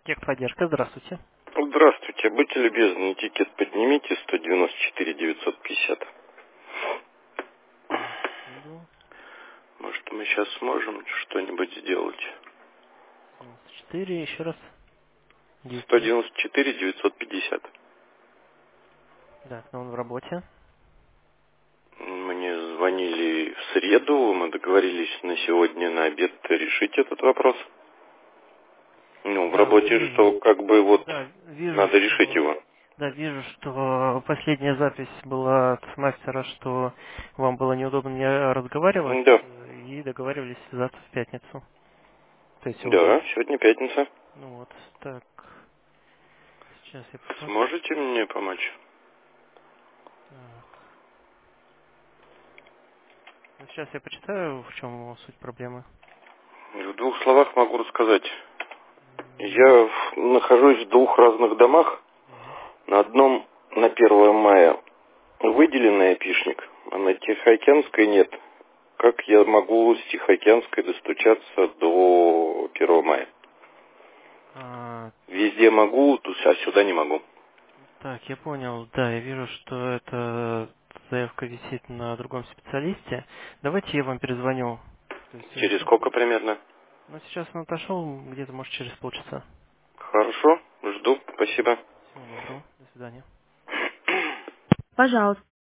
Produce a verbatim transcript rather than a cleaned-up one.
Техподдержка, здравствуйте. Здравствуйте, будьте любезны, этикет поднимите, сто девяносто четыре девятьсот пятьдесят. Секунду. Может, мы сейчас сможем что-нибудь сделать? девяносто четыре, еще раз. сто девятьсот. девяносто четыре девятьсот пятьдесят. Да, но он в работе. Мне звонили в среду, мы договорились на сегодня на обед решить этот вопрос. Ну, в Да, работе, вижу. что как бы вот Да, вижу, надо решить что... его. Да, вижу, что последняя запись была от мастера, что вам было неудобно мне разговаривать, Да, и договаривались связаться в пятницу. То есть сегодня. да, сегодня пятница. Ну вот, так. Сейчас я посмотрю. Сможете мне помочь? Так. Ну, сейчас я почитаю, в чем суть проблемы. В двух словах могу рассказать. Я в- нахожусь в двух разных домах. Мгм. На одном на первое мая выделенный опишник, а на Тихоокеанской нет. Как я могу с Тихоокеанской достучаться до первого мая? А, Везде могу, тут- а сюда не могу. Так, я понял. Да, я вижу, что эта заявка висит на другом специалисте. Давайте я вам перезвоню. То есть, э, Через щас- сколько примерно? ну, сейчас он отошел, где-то, может, через полчаса. Хорошо, жду, спасибо. Всего доброго. До свидания. Пожалуйста.